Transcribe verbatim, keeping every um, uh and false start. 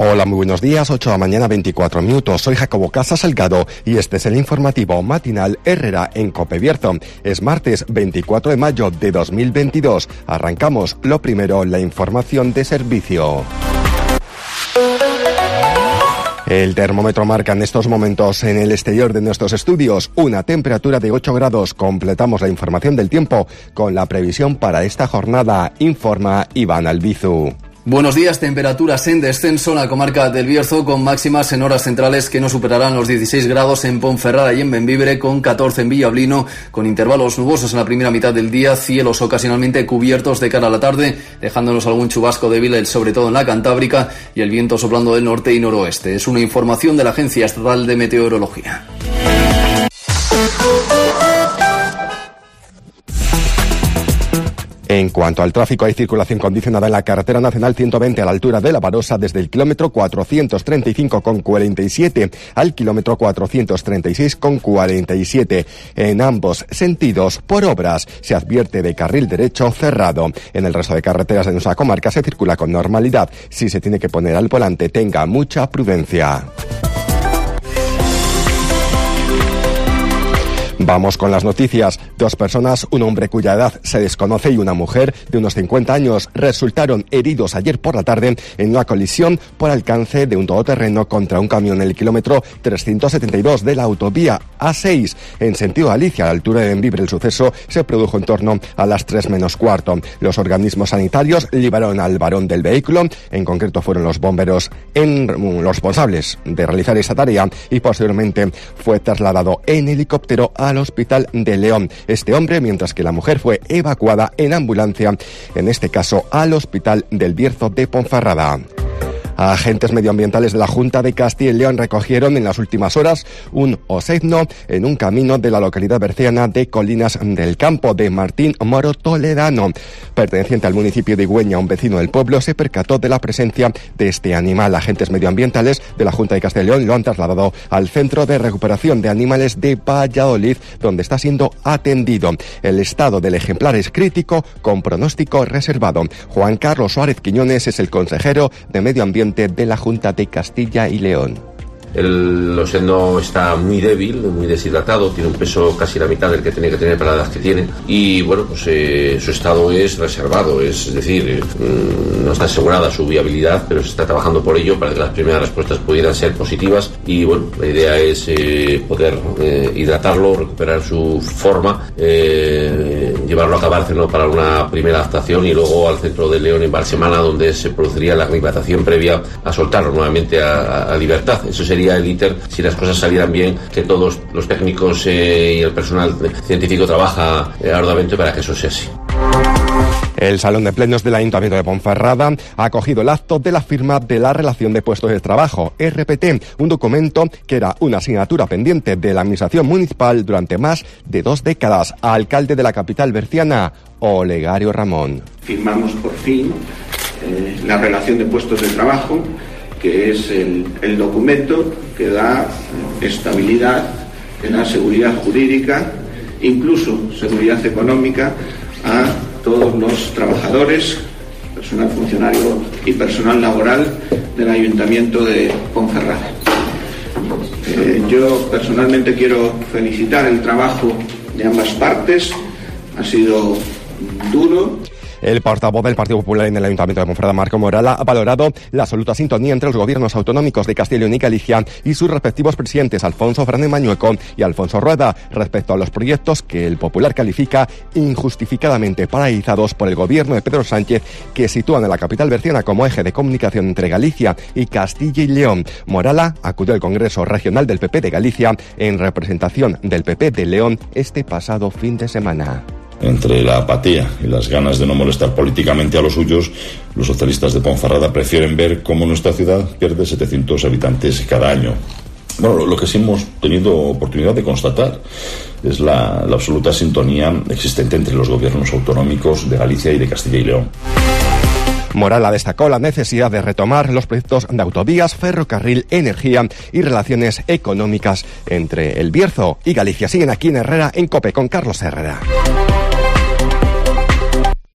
Hola, muy buenos días, ocho de la mañana, veinticuatro minutos. Soy Jacobo Casa Salgado y este es el informativo matinal Herrera en Cope Bierzo. Es martes veinticuatro de mayo de dos mil veintidós. Arrancamos lo primero, la información de servicio. El termómetro marca en estos momentos en el exterior de nuestros estudios una temperatura de ocho grados. Completamos la información del tiempo con la previsión para esta jornada, informa Iván Albizu. Buenos días, temperaturas en descenso en la comarca del Bierzo, con máximas en horas centrales que no superarán los dieciséis grados en Ponferrada y en Bembibre, con catorce en Villablino, con intervalos nubosos en la primera mitad del día, cielos ocasionalmente cubiertos de cara a la tarde, dejándonos algún chubasco débil, sobre todo en la Cantábrica, y el viento soplando del norte y noroeste. Es una información de la Agencia Estatal de Meteorología. En cuanto al tráfico, hay circulación condicionada en la carretera nacional ciento veinte a la altura de La Barosa desde el kilómetro cuatrocientos treinta y cinco con cuarenta y siete al kilómetro cuatrocientos treinta y seis con cuarenta y siete. En ambos sentidos, por obras, se advierte de carril derecho cerrado. En el resto de carreteras de nuestra comarca se circula con normalidad. Si se tiene que poner al volante, tenga mucha prudencia. Vamos con las noticias. Dos personas, un hombre cuya edad se desconoce y una mujer de unos cincuenta años, resultaron heridos ayer por la tarde en una colisión por alcance de un todoterreno contra un camión en el kilómetro trescientos setenta y dos de la autovía A seis. En sentido Galicia, a la altura de Bembibre, el suceso se produjo en torno a las tres menos cuarto. Los organismos sanitarios liberaron al varón del vehículo, en concreto fueron los bomberos en, los responsables de realizar esa tarea, y posteriormente fue trasladado en helicóptero a al Hospital de León. Este hombre, mientras que la mujer fue evacuada en ambulancia, en este caso al Hospital del Bierzo de Ponferrada. Agentes medioambientales de la Junta de Castilla y León recogieron en las últimas horas un oségno en un camino de la localidad berciana de Colinas del Campo de Martín Moro Toledano. Perteneciente al municipio de Igüeña, un vecino del pueblo se percató de la presencia de este animal. Agentes medioambientales de la Junta de Castilla y León lo han trasladado al Centro de Recuperación de Animales de Valladolid, donde está siendo atendido. El estado del ejemplar es crítico, con pronóstico reservado. Juan Carlos Suárez Quiñones es el consejero de Medio Ambiente de la Junta de Castilla y León. El oségno está muy débil, muy deshidratado, tiene un peso casi la mitad del que tiene que tener para la edad que tiene, y bueno, pues eh, su estado es reservado, es, es decir, eh, no está asegurada su viabilidad, pero se está trabajando por ello para que las primeras respuestas pudieran ser positivas, y bueno, la idea es eh, poder eh, hidratarlo, recuperar su forma, eh, llevarlo a Cabárceno para una primera adaptación y luego al centro de León en Balsemana, donde se produciría la aclimatación previa a soltarlo nuevamente a, a, a libertad. Eso sería el íter si las cosas salieran bien, que todos los técnicos eh, y el personal científico trabaja eh, arduamente para que eso sea así. El Salón de Plenos del Ayuntamiento de Ponferrada ha acogido el acto de la firma de la Relación de Puestos de Trabajo, R P T, un documento que era una asignatura pendiente de la Administración Municipal durante más de dos décadas. Alcalde de la capital berciana, Olegario Ramón. Firmamos por fin eh, la Relación de Puestos de Trabajo, que es el, el documento que da estabilidad, que da seguridad jurídica, incluso seguridad económica a todos los trabajadores, personal funcionario y personal laboral del Ayuntamiento de Ponferrada. Eh, yo personalmente quiero felicitar el trabajo de ambas partes, ha sido duro. El portavoz del Partido Popular en el Ayuntamiento de Ponferrada, Marco Morala, ha valorado la absoluta sintonía entre los gobiernos autonómicos de Castilla y León y Galicia y sus respectivos presidentes, Alfonso Fernández Mañueco y Alfonso Rueda, respecto a los proyectos que el Popular califica injustificadamente paralizados por el gobierno de Pedro Sánchez, que sitúan a la capital berciana como eje de comunicación entre Galicia y Castilla y León. Morala acudió al Congreso Regional del P P de Galicia en representación del P P de León este pasado fin de semana. Entre la apatía y las ganas de no molestar políticamente a los suyos, los socialistas de Ponferrada prefieren ver cómo nuestra ciudad pierde setecientos habitantes cada año. Bueno, lo que sí hemos tenido oportunidad de constatar es la, la absoluta sintonía existente entre los gobiernos autonómicos de Galicia y de Castilla y León. Morala destacó la necesidad de retomar los proyectos de autovías, ferrocarril, energía y relaciones económicas entre el Bierzo y Galicia. Siguen aquí en Herrera en COPE con Carlos Herrera.